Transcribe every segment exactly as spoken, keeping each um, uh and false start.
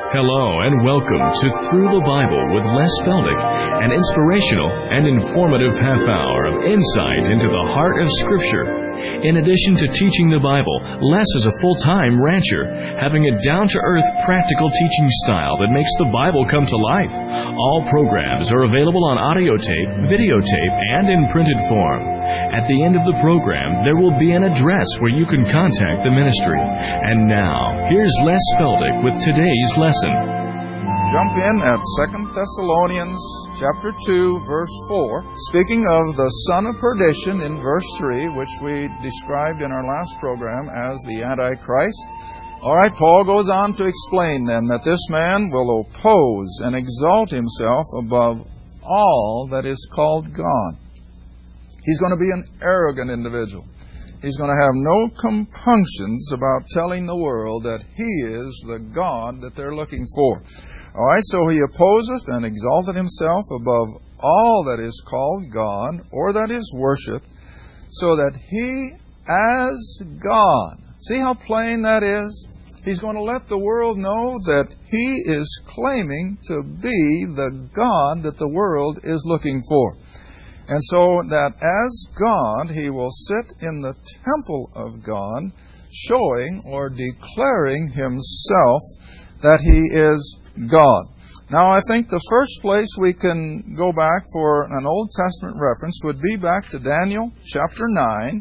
Hello and welcome to Through the Bible with Les Feldick, an inspirational and informative half hour of insight into the heart of Scripture. In addition to teaching the Bible, Les is a full-time rancher, having a down-to-earth practical teaching style that makes the Bible come to life. All programs are available on audio tape, videotape, and in printed form. At the end of the program, there will be an address where you can contact the ministry. And now, here's Les Feldick with today's lesson. Jump in at Second Thessalonians chapter two, verse four. Speaking of the son of perdition in verse three, which we described in our last program as the Antichrist. All right, Paul goes on to explain then that this man will oppose and exalt himself above all that is called God. He's going to be an arrogant individual. He's going to have no compunctions about telling the world that he is the God that they're looking for. All right, so he opposeth and exalted himself above all that is called God or that is worshipped, so that he as God. See how plain that is? He's going to let the world know that he is claiming to be the God that the world is looking for. And so that as God, he will sit in the temple of God, showing or declaring himself that he is God. Now, I think the first place we can go back for an Old Testament reference would be back to Daniel chapter nine,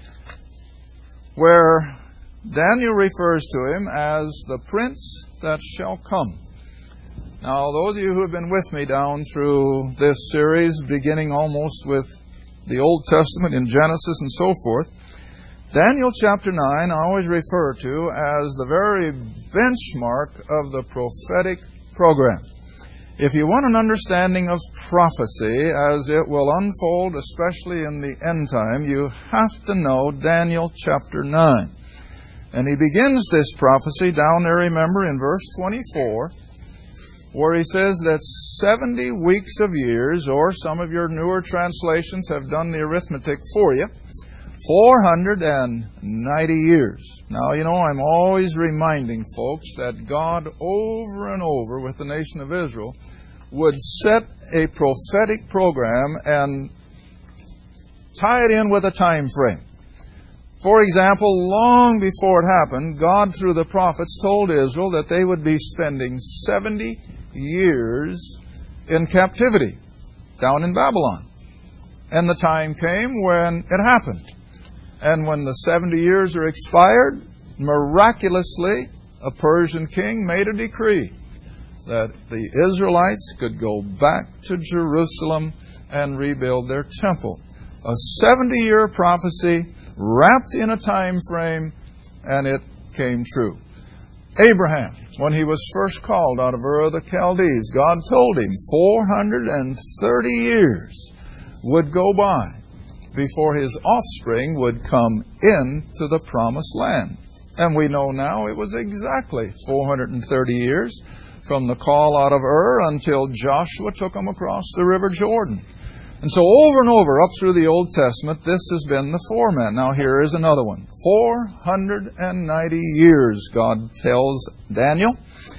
where Daniel refers to him as the prince that shall come. Now, those of you who have been with me down through this series, beginning almost with the Old Testament in Genesis and so forth, Daniel chapter nine I always refer to as the very benchmark of the prophetic program. If you want an understanding of prophecy as it will unfold, especially in the end time, you have to know Daniel chapter nine. And he begins this prophecy down there, remember, in verse twenty-four, where he says that seventy weeks of years, or some of your newer translations have done the arithmetic for you, four hundred ninety years. Now, you know, I'm always reminding folks that God, over and over with the nation of Israel, would set a prophetic program and tie it in with a time frame. For example, long before it happened, God, through the prophets, told Israel that they would be spending seventy years in captivity down in Babylon. And the time came when it happened. And when the seventy years are expired, miraculously, a Persian king made a decree that the Israelites could go back to Jerusalem and rebuild their temple. A seventy-year prophecy wrapped in a time frame, and it came true. Abraham, when he was first called out of Ur of the Chaldees, God told him four hundred thirty years would go by before his offspring would come into the promised land. And we know now it was exactly four hundred thirty years from the call out of Ur until Joshua took them across the River Jordan. And so over and over up through the Old Testament, this has been the format. Now here is another one. four hundred ninety years, God tells Daniel,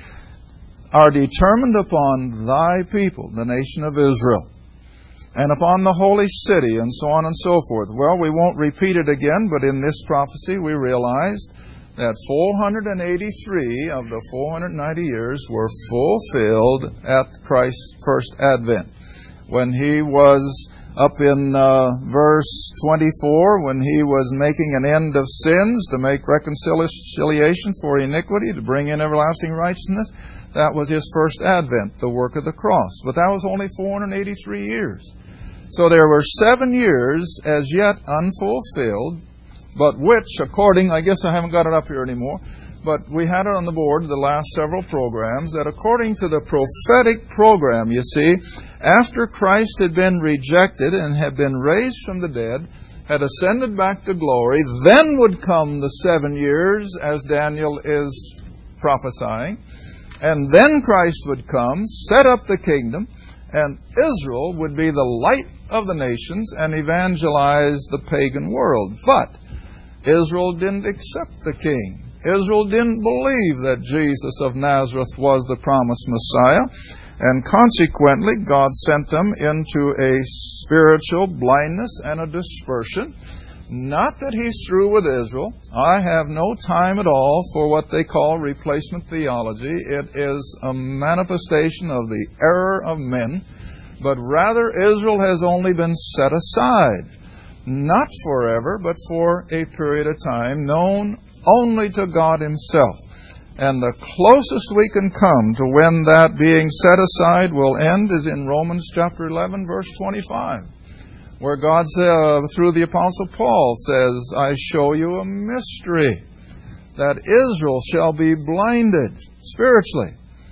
are determined upon thy people, the nation of Israel, and upon the holy city, and so on and so forth. Well, we won't repeat it again, but in this prophecy we realized that four hundred eighty-three of the four hundred ninety years were fulfilled at Christ's first advent. When he was up in uh, verse twenty-four, when he was making an end of sins to make reconciliation for iniquity, to bring in everlasting righteousness, that was his first advent, the work of the cross. But that was only four hundred eighty-three years. So there were seven years as yet unfulfilled, but which, according, I guess I haven't got it up here anymore, but we had it on the board the last several programs, that according to the prophetic program, you see, after Christ had been rejected and had been raised from the dead, had ascended back to glory, then would come the seven years, as Daniel is prophesying, and then Christ would come, set up the kingdom, and Israel would be the light of the nations and evangelize the pagan world. But Israel didn't accept the king. Israel didn't believe that Jesus of Nazareth was the promised Messiah, and consequently God sent them into a spiritual blindness and a dispersion. Not that He's through with Israel. I have no time at all for what they call replacement theology. It is a manifestation of the error of men, but rather Israel has only been set aside. Not forever, but for a period of time, known only to God Himself. And the closest we can come to when that being set aside will end is in Romans chapter eleven, verse twenty-five, where God, uh, through the Apostle Paul, says, I show you a mystery, that Israel shall be blinded spiritually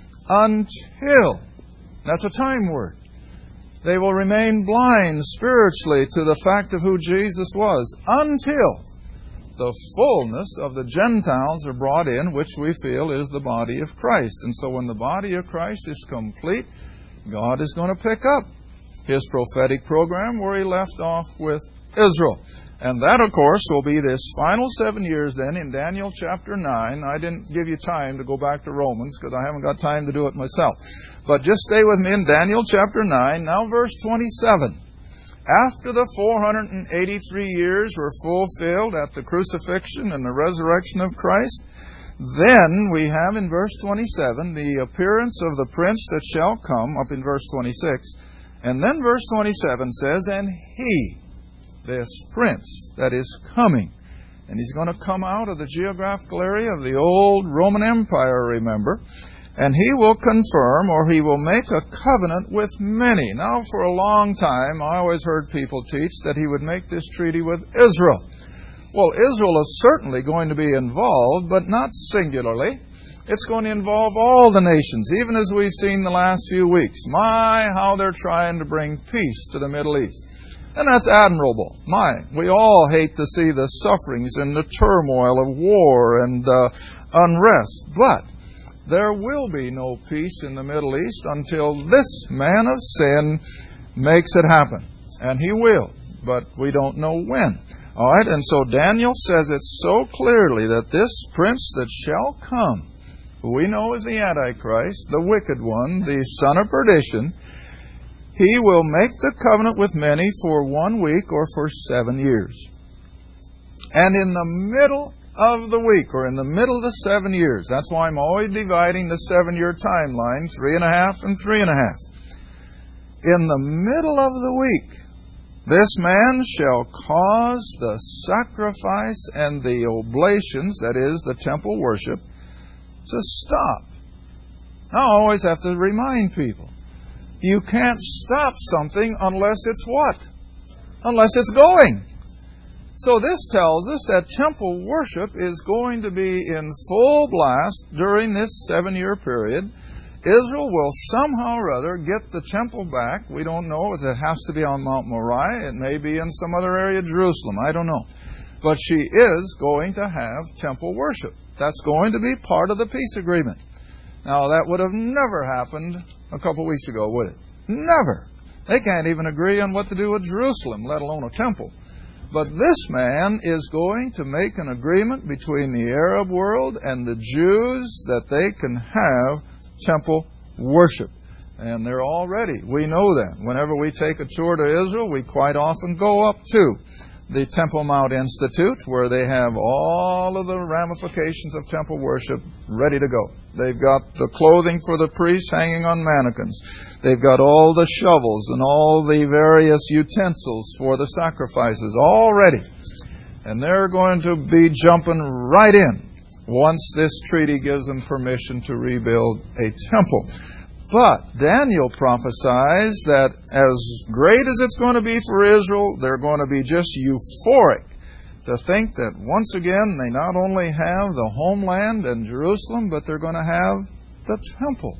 until, that's a time word, they will remain blind spiritually to the fact of who Jesus was, until the fullness of the Gentiles are brought in, which we feel is the body of Christ. And so when the body of Christ is complete, God is going to pick up His prophetic program where He left off with Israel. And that, of course, will be this final seven years then in Daniel chapter nine. I didn't give you time to go back to Romans because I haven't got time to do it myself. But just stay with me in Daniel chapter nine, now verse twenty-seven. After the four hundred eighty-three years were fulfilled at the crucifixion and the resurrection of Christ, then we have in verse twenty-seven the appearance of the prince that shall come, up in verse twenty-six. And then verse twenty-seven says, and He, this prince that is coming, and He's going to come out of the geographical area of the old Roman Empire, remember, and He will confirm, or He will make a covenant with many. Now, for a long time, I always heard people teach that He would make this treaty with Israel. Well, Israel is certainly going to be involved, but not singularly. It's going to involve all the nations, even as we've seen the last few weeks. My, how they're trying to bring peace to the Middle East. And that's admirable. My, we all hate to see the sufferings and the turmoil of war and uh, unrest. But there will be no peace in the Middle East until this man of sin makes it happen. And he will, but we don't know when. All right, and so Daniel says it so clearly that this prince that shall come, who we know as the Antichrist, the wicked one, the son of perdition, he will make the covenant with many for one week or for seven years. And in the middle of the week, or in the middle of the seven years, that's why I'm always dividing the seven-year timeline, three and a half and three and a half. In the middle of the week, this man shall cause the sacrifice and the oblations, that is, the temple worship, to stop. Now, I always have to remind people, you can't stop something unless it's what? Unless it's going. So this tells us that temple worship is going to be in full blast during this seven-year period. Israel will somehow or other get the temple back. We don't know if it has to be on Mount Moriah. It may be in some other area of Jerusalem. I don't know. But she is going to have temple worship. That's going to be part of the peace agreement. Now, that would have never happened a couple weeks ago, would it? Never. They can't even agree on what to do with Jerusalem, let alone a temple. But this man is going to make an agreement between the Arab world and the Jews that they can have temple worship. And they're all ready. We know that. Whenever we take a tour to Israel, we quite often go up to the Temple Mount Institute, where they have all of the ramifications of temple worship ready to go. They've got the clothing for the priests hanging on mannequins. They've got all the shovels and all the various utensils for the sacrifices all ready. And they're going to be jumping right in once this treaty gives them permission to rebuild a temple. But Daniel prophesies that as great as it's going to be for Israel, they're going to be just euphoric to think that once again they not only have the homeland and Jerusalem, but they're going to have the temple.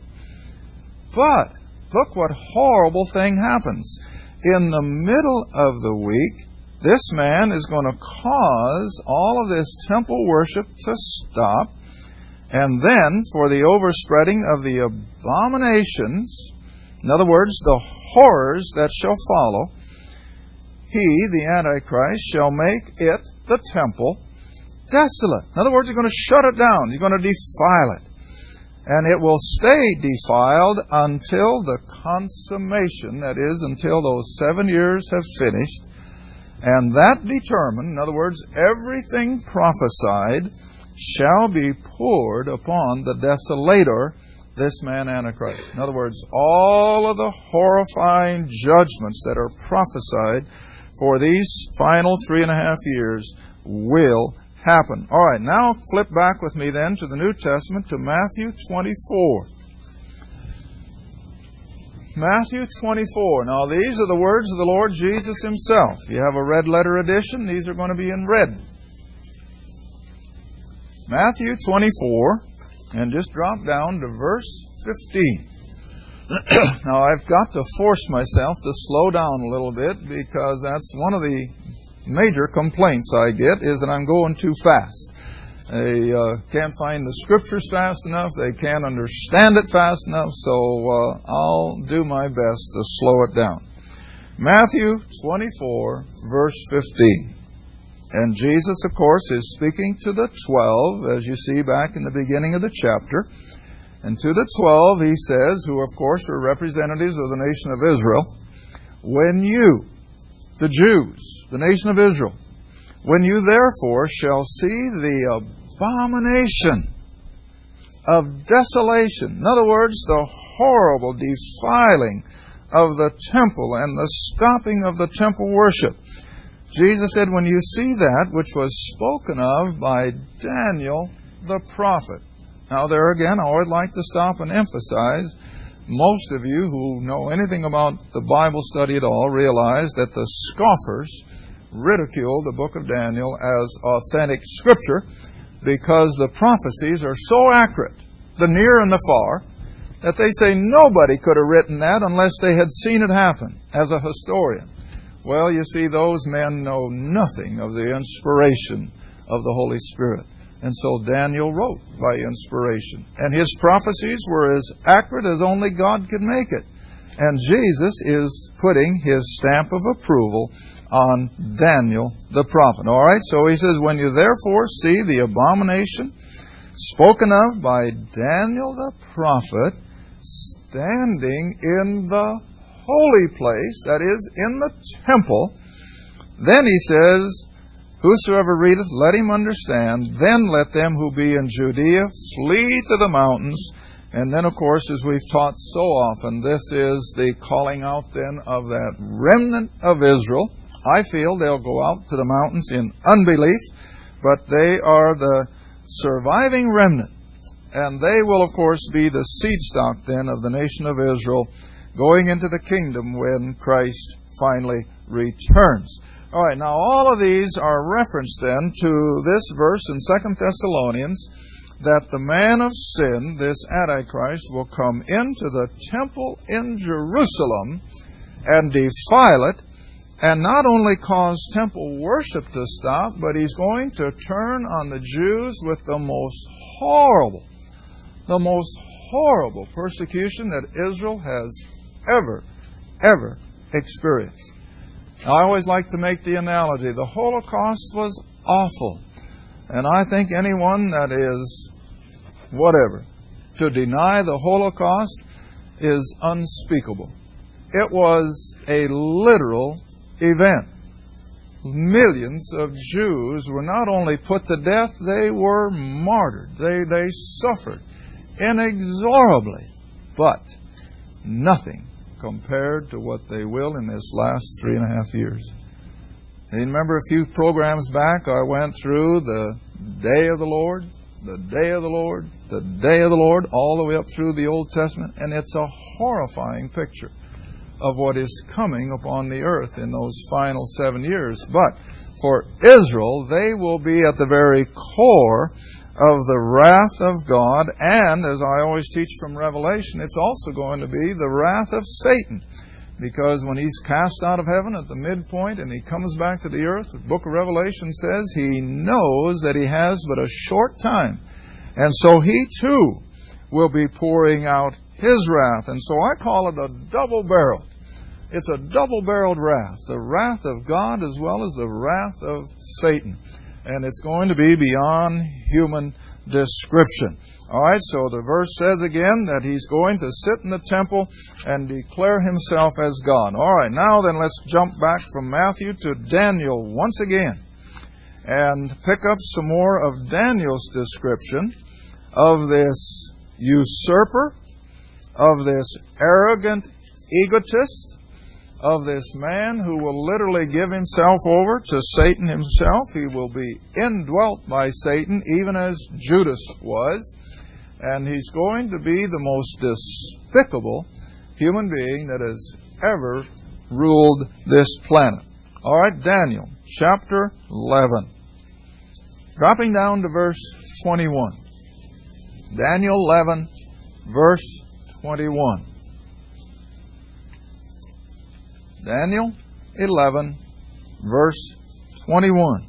But look what horrible thing happens. In the middle of the week, this man is going to cause all of this temple worship to stop. And then, for the overspreading of the abominations, in other words, the horrors that shall follow, he, the Antichrist, shall make it, the temple, desolate. In other words, you're going to shut it down. You're going to defile it. And it will stay defiled until the consummation, that is, until those seven years have finished. And that determined, in other words, everything prophesied shall be poured upon the desolator, this man Antichrist. In other words, all of the horrifying judgments that are prophesied for these final three and a half years will happen. All right, now flip back with me then to the New Testament, to Matthew twenty-four. Matthew twenty-four. Now, these are the words of the Lord Jesus Himself. If you have a red letter edition, these are going to be in red. Matthew twenty-four, and just drop down to verse fifteen. Now, I've got to force myself to slow down a little bit, because that's one of the major complaints I get, is that I'm going too fast. They uh, can't find the Scriptures fast enough. They can't understand it fast enough. So uh, I'll do my best to slow it down. Matthew twenty-four, verse fifteen. And Jesus, of course, is speaking to the twelve, as you see back in the beginning of the chapter. And to the twelve, He says, who, of course, are representatives of the nation of Israel, when you, the Jews, the nation of Israel, when you therefore shall see the abomination of desolation, in other words, the horrible defiling of the temple and the stopping of the temple worship, Jesus said, when you see that which was spoken of by Daniel the prophet. Now there again, I always like to stop and emphasize, most of you who know anything about the Bible study at all realize that the scoffers ridicule the book of Daniel as authentic Scripture, because the prophecies are so accurate, the near and the far, that they say nobody could have written that unless they had seen it happen as a historian. Well, you see, those men know nothing of the inspiration of the Holy Spirit. And so Daniel wrote by inspiration. And his prophecies were as accurate as only God could make it. And Jesus is putting His stamp of approval on Daniel the prophet. All right, so He says, when you therefore see the abomination spoken of by Daniel the prophet standing in the holy place, that is, in the temple, then He says, whosoever readeth, let him understand. Then let them who be in Judea flee to the mountains. And then, of course, as we've taught so often, this is the calling out then of that remnant of Israel. I feel they'll go out to the mountains in unbelief, but they are the surviving remnant. And they will, of course, be the seed stock then of the nation of Israel going into the kingdom when Christ finally returns. All right, now all of these are referenced then to this verse in Second Thessalonians, that the man of sin, this Antichrist, will come into the temple in Jerusalem and defile it, and not only cause temple worship to stop, but he's going to turn on the Jews with the most horrible, the most horrible persecution that Israel has ever, ever experienced. Now, I always like to make the analogy. The Holocaust was awful. And I think anyone that is, whatever, to deny the Holocaust is unspeakable. It was a literal event. Millions of Jews were not only put to death, they were martyred. They, they suffered inexorably. But nothing compared to what they will in this last three and a half years. And you remember a few programs back, I went through the day of the Lord, the day of the Lord, the day of the Lord, all the way up through the Old Testament, and it's a horrifying picture of what is coming upon the earth in those final seven years. But for Israel, they will be at the very core of the wrath of God, and, as I always teach from Revelation, it's also going to be the wrath of Satan. Because when he's cast out of heaven at the midpoint and he comes back to the earth, the book of Revelation says he knows that he has but a short time. And so he too will be pouring out his wrath. And so I call it a double-barreled. It's a double-barreled wrath. The wrath of God as well as the wrath of Satan. and it's going to be beyond human description. All right, so the verse says again that he's going to sit in the temple and declare himself as God. All right, now then let's jump back from Matthew to Daniel once again and pick up some more of Daniel's description of this usurper, of this arrogant egotist, of this man who will literally give himself over to Satan himself. He will be indwelt by Satan, even as Judas was. And he's going to be the most despicable human being that has ever ruled this planet. All right, Daniel, chapter eleven. Dropping down to verse twenty-one. Daniel eleven, verse twenty-one. Daniel eleven, verse twenty-one.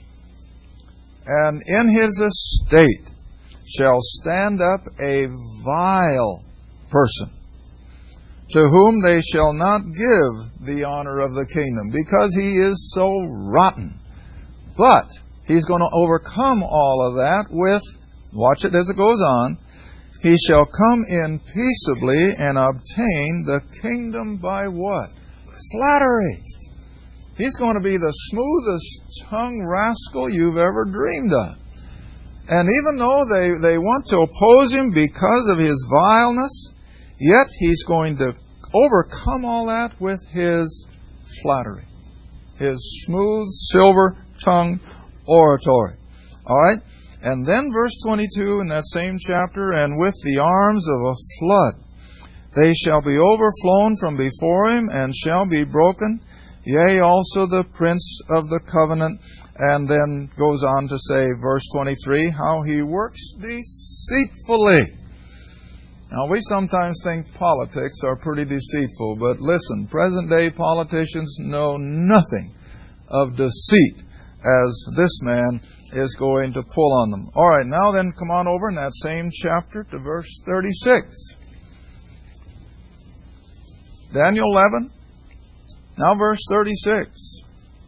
And in his estate shall stand up a vile person, to whom they shall not give the honor of the kingdom, because he is so rotten. But he's going to overcome all of that with, watch it as it goes on, he shall come in peaceably and obtain the kingdom by what? Flattery. He's going to be the smoothest tongued rascal you've ever dreamed of. And even though they, they want to oppose him because of his vileness, yet he's going to overcome all that with his flattery, his smooth, silver-tongued oratory. All right? And then verse twenty-two in that same chapter, and with the arms of a flood they shall be overflown from before him, and shall be broken, yea, also the prince of the covenant. And then goes on to say, verse twenty-three, how he works deceitfully. Now, we sometimes think politics are pretty deceitful, but listen, present-day politicians know nothing of deceit as this man is going to pull on them. All right, now then, come on over in that same chapter to verse thirty-six. Daniel eleven, now verse thirty-six.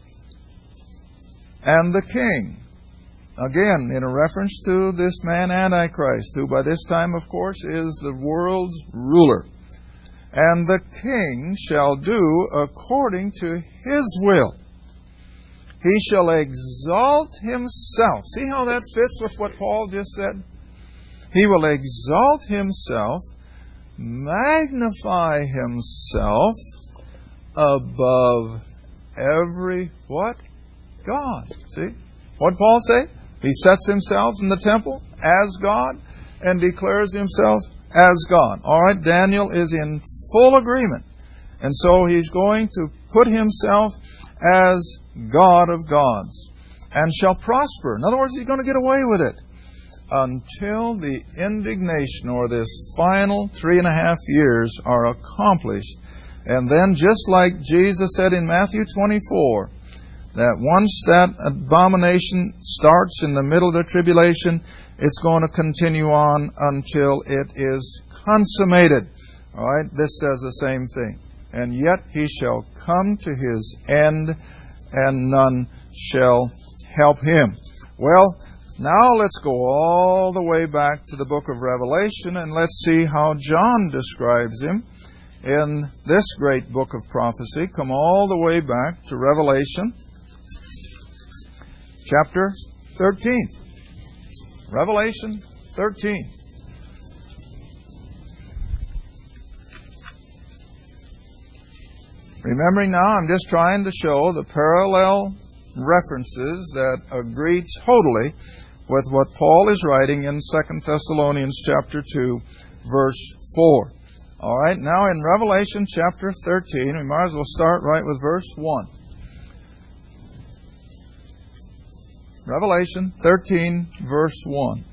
And the king, again, in a reference to this man Antichrist, who by this time, of course, is the world's ruler. And the king shall do according to his will. He shall exalt himself. See how that fits with what Paul just said? He will exalt himself, magnify himself above every what? God. See? What did Paul say? He sets himself in the temple as God and declares himself as God. All right, Daniel is in full agreement. And so he's going to put himself as God of gods and shall prosper. In other words, he's going to get away with it until the indignation or this final three and a half years are accomplished. And then, just like Jesus said in Matthew twenty-four, that once that abomination starts in the middle of the tribulation, it's going to continue on until it is consummated. All right, this says the same thing. And yet he shall come to his end, and none shall help him. Well, now let's go all the way back to the book of Revelation, and let's see how John describes him in this great book of prophecy. Come all the way back to Revelation chapter thirteen. Revelation thirteen. Remembering now, I'm just trying to show the parallel references that agree totally with what Paul is writing in Second Thessalonians chapter two, verse four. All right, now in Revelation chapter thirteen, we might as well start right with verse one. Revelation thirteen, verse one.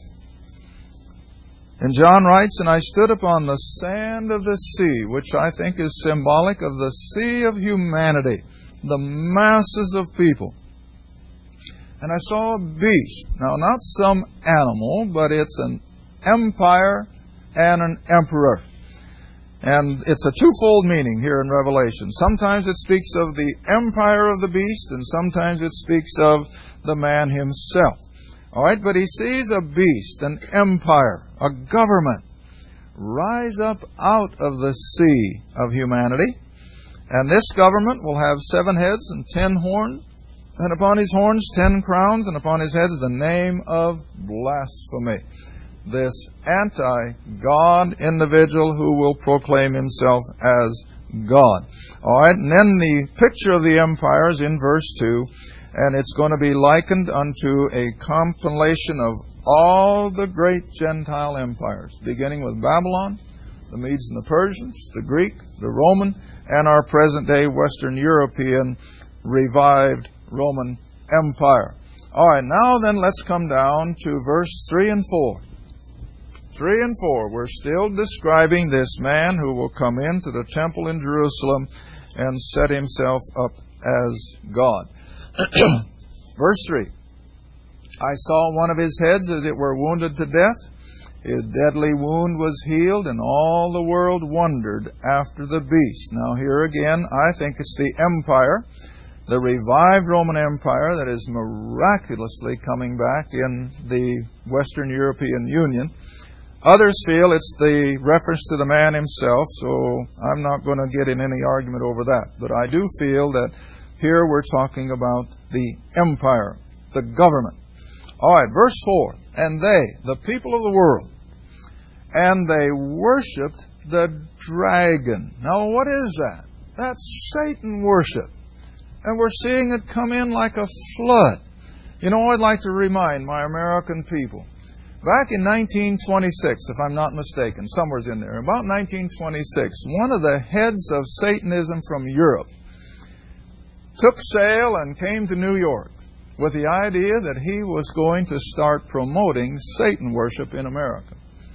And John writes, And I stood upon the sand of the sea, which I think is symbolic of the sea of humanity, the masses of people. And I saw a beast. Now, not some animal, but it's an empire and an emperor. And it's a twofold meaning here in Revelation. Sometimes it speaks of the empire of the beast, and sometimes it speaks of the man himself. All right, but he sees a beast, an empire, a government, rise up out of the sea of humanity. And this government will have seven heads and ten horns, and upon his horns ten crowns, and upon his heads the name of blasphemy. This anti-God individual who will proclaim himself as God. All right, and then the picture of the empire is in verse two, and it's going to be likened unto a compilation of all the great Gentile empires, beginning with Babylon, the Medes and the Persians, the Greek, the Roman, and our present-day Western European revived Roman Empire. All right, now then let's come down to verse three and four. three and four, we're still describing this man who will come into the temple in Jerusalem and set himself up as God. Verse three, I saw one of his heads as it were wounded to death. His deadly wound was healed, and all the world wondered after the beast. Now here again, I think it's the empire, the revived Roman Empire that is miraculously coming back in the Western European Union. Others feel it's the reference to the man himself, so I'm not going to get in any argument over that. But I do feel that here we're talking about the empire, the government. All right, verse four. And they, the people of the world, and they worshipped the dragon. Now, what is that? That's Satan worship. And we're seeing it come in like a flood. You know, I'd like to remind my American people, back in nineteen twenty-six, if I'm not mistaken, somewhere's in there, about nineteen twenty-six, one of the heads of Satanism from Europe took sail and came to New York with the idea that he was going to start promoting Satan worship in America.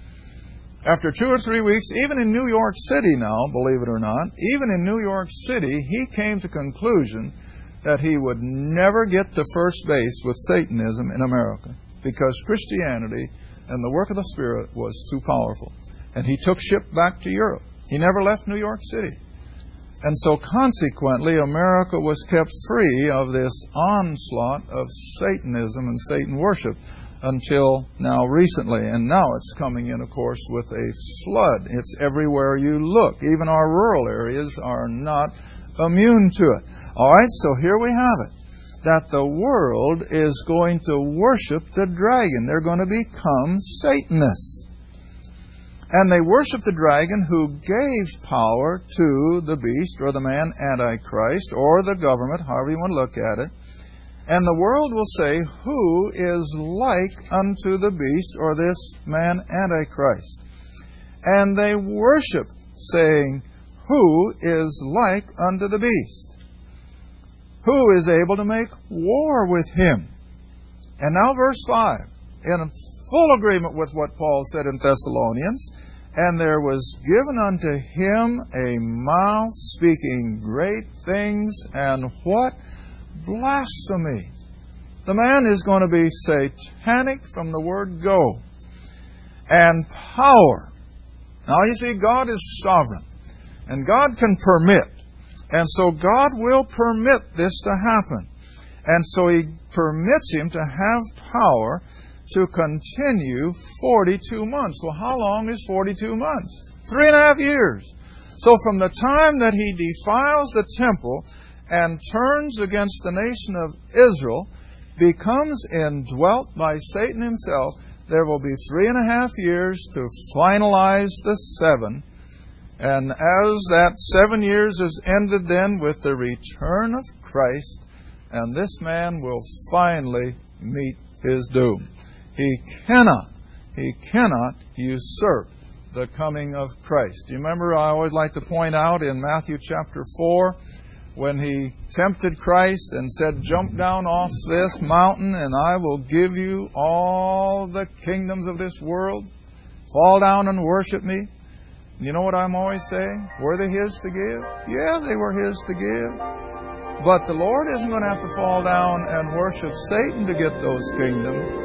After two or three weeks, even in New York City now, believe it or not, even in New York City, he came to conclusion that he would never get to first base with Satanism in America because Christianity and the work of the Spirit was too powerful. And he took ship back to Europe. He never left New York City. And so consequently, America was kept free of this onslaught of Satanism and Satan worship until now recently. And now it's coming in, of course, with a flood. It's everywhere you look. Even our rural areas are not immune to it. All right, so here we have it, that the world is going to worship the dragon. They're going to become Satanists. And they worship the dragon who gave power to the beast or the man Antichrist or the government, however you want to look at it. And the world will say, who is like unto the beast or this man Antichrist? And they worship, saying, who is like unto the beast? Who is able to make war with him? And now verse five, in full agreement with what Paul said in Thessalonians, and there was given unto him a mouth speaking great things and what? Blasphemy. The man is going to be satanic from the word go. And power. Now you see, God is sovereign. And God can permit. And so God will permit this to happen. And so He permits him to have power to continue forty-two months. Well, how long is forty-two months? Three and a half years. So from the time that he defiles the temple and turns against the nation of Israel, becomes indwelt by Satan himself, there will be three and a half years to finalize the seven. And as that seven years is ended then with the return of Christ, and this man will finally meet his doom. He cannot, he cannot usurp the coming of Christ. Do you remember, I always like to point out in Matthew chapter four, when he tempted Christ and said, jump down off this mountain and I will give you all the kingdoms of this world. Fall down and worship me. You know what I'm always saying? Were they His to give? Yeah, they were His to give. But the Lord isn't going to have to fall down and worship Satan to get those kingdoms.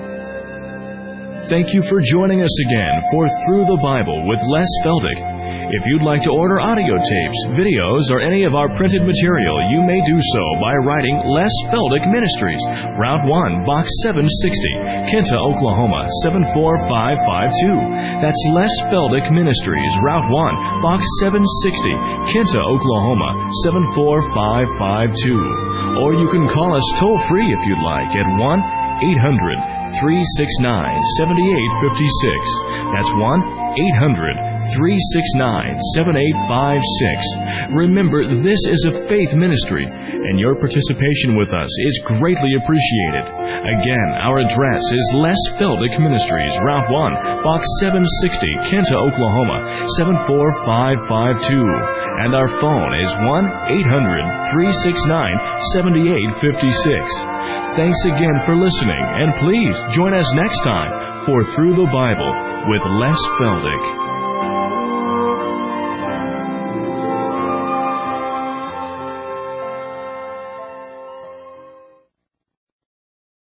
Thank you for joining us again for Through the Bible with Les Feldick. If you'd like to order audio tapes, videos, or any of our printed material, you may do so by writing Les Feldick Ministries, Route one, Box seven sixty, Kinta, Oklahoma, seven four five five two. That's Les Feldick Ministries, Route one, Box seven sixty, Kinta, Oklahoma, seven four five five two. Or you can call us toll-free if you'd like at one eight hundred, three six nine, seven eight five six. That's one eight hundred, three six nine, seven eight five six. Remember, this is a faith ministry, and your participation with us is greatly appreciated. Again, our address is Les Feldick Ministries, Route one, Box seven sixty, Kinta, Oklahoma, seven four five five two. And our phone is one eight hundred, three six nine, seven eight five six. Thanks again for listening, and please join us next time for Through the Bible with Les Feldick.